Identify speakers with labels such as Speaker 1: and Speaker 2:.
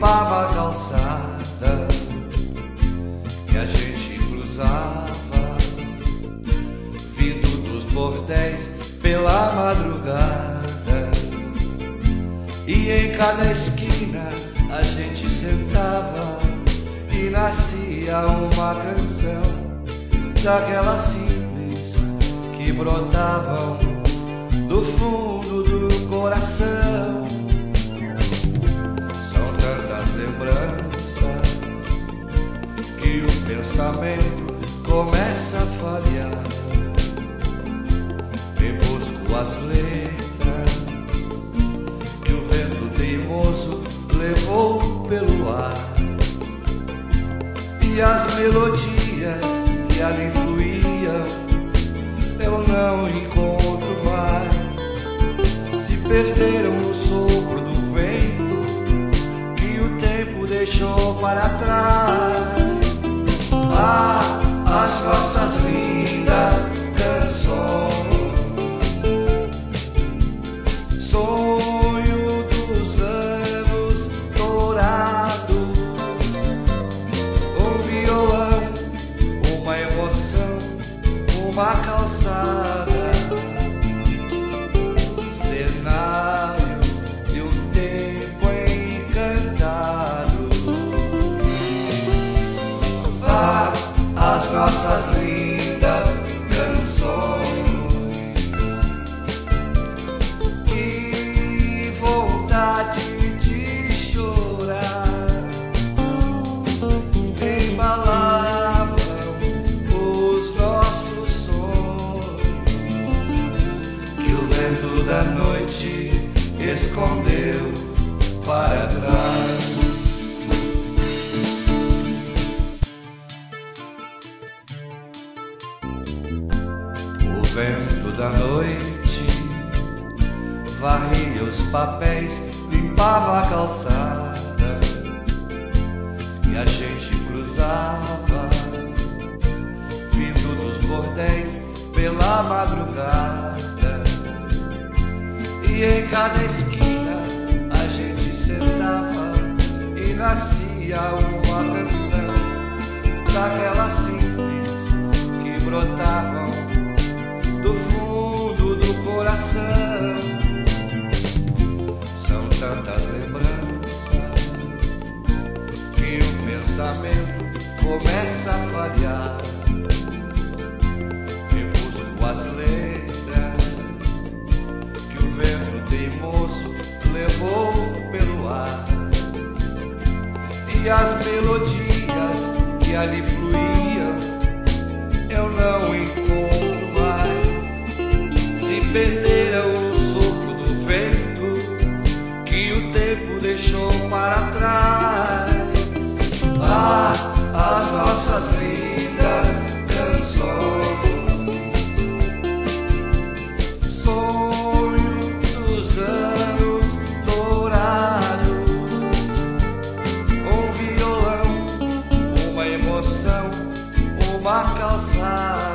Speaker 1: limpava a calçada e a gente cruzava, vindo dos bordéis pela madrugada. E em cada esquina a gente sentava e nascia uma canção, daquelas simples que brotavam do fundo do coração. São tantas lembranças que o pensamento começa a falhar. Rebusco as letras que o vento teimoso levou pelo ar, e as melodias que ali fluíam eu não encontro mais. Se perderam no sopro do vento que o tempo deixou para trás. Ah, as nossas lindas canções, sonho dos anos dourados, um violão, uma emoção, uma calçada, cenário de um tempo encantado. Ah, as nossas lindas canções, que vontade de chorar, embalavam os nossos sonhos, que o vento da noite escondeu para trás. O vento da noite varria os papéis, limpava a calçada e a gente cruzava, vindo dos bordéis pela madrugada. E em cada esquina a gente sentava e nascia uma canção, daquelas simples que brotavam do fundo do coração. São tantas lembranças que o pensamento começa a falhar. Rebusco as letras que o vento teimoso levou pelo ar, e as melodias que ali fluíam eu não encontro mais. Se perderam no sopro do vento que o tempo deixou para trás. Ah, as nossas lindas canções, sonho dos anos dourados, um violão, uma emoção, uma calçada,